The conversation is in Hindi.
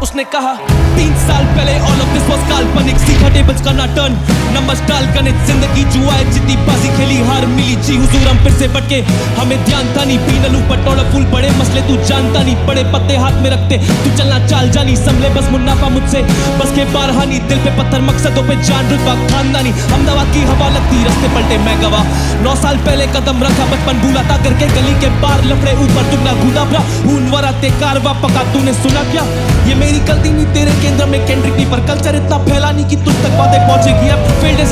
उसने कहा 3 साल पहले ऑल ऑफ दिस वाज काल्पनिक, सीखा टेबल्स करना टर्न, नंबर्स डाल गणित, जिंदगी जुआ जितनी बाजी खेली हार मिली, जी हुजूर हम फिर से बटके, हमें ध्यान था नहीं, पीनलू पटोड़ा फूल बड़े मसले तू जानता नहीं, बड़े पत्ते हाथ में रखते तू चलना चाल जानी, संभले बस मुन्नाफा मुझसे बस के बारहानी, दिल पे पत्थर मकसदों पे जान रुतबा खानदानी, अहमदाबाद की हवा लगती रस्ते पलटे मैं गवा, 9 साल पहले कदम रखा बचपन भूला था करके, गली के बार लफड़े ऊपर दुगना घूदा भरा, खून वरा ते कारवा पका, तूने सुना क्या, ये मेरी गलती नहीं तेरे केंद्र में केंद्रिक नहीं, पर कल्चर इतना फैला नहीं कि तुझ तक बातें पहुंचेगी, अब फील्ड